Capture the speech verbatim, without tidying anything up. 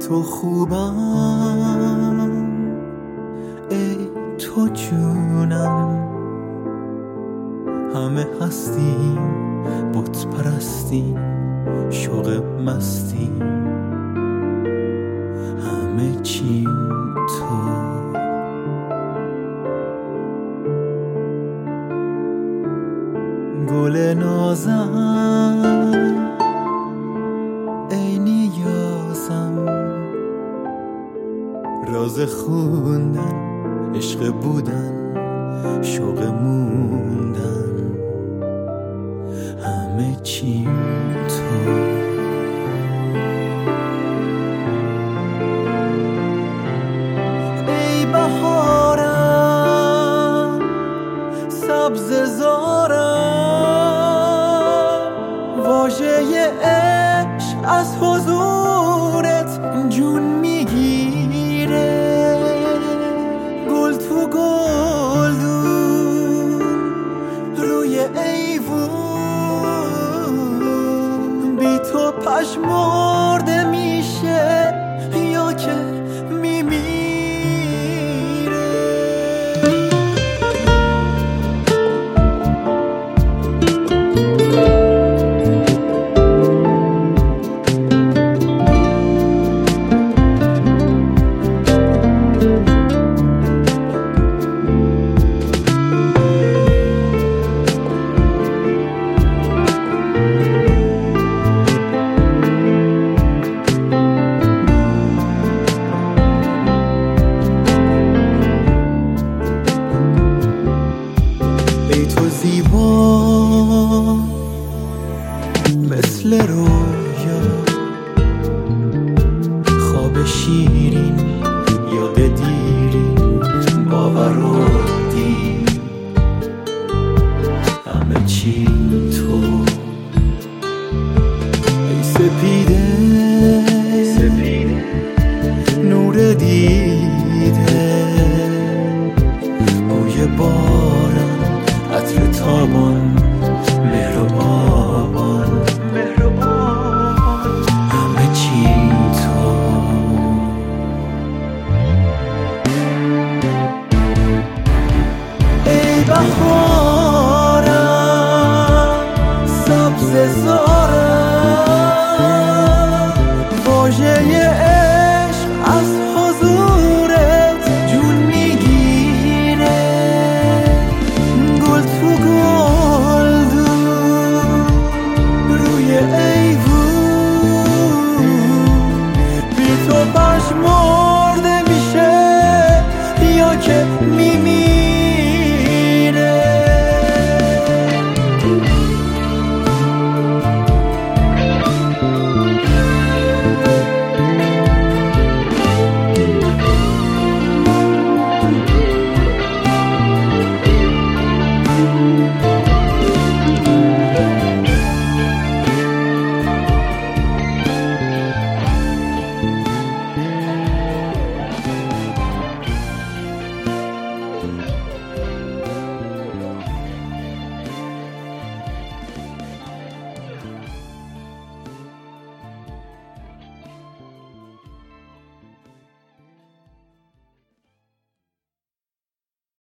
تو خوبم، ای تو جونم. همه هستیم، بت پرستیم، شوق مستیم، همه چیم تو. گل نازم، ای نیازم، راز خوندن، عشق بودن، شوق موندن، همه چیم تو. ای بهارم، سبز زارم، واژه عشق از حضورت جون میگیره. گل تو گلدون روی ایوون، بی تو پژمرده میشه یا که میمیره. ای تو زیبا مثل رو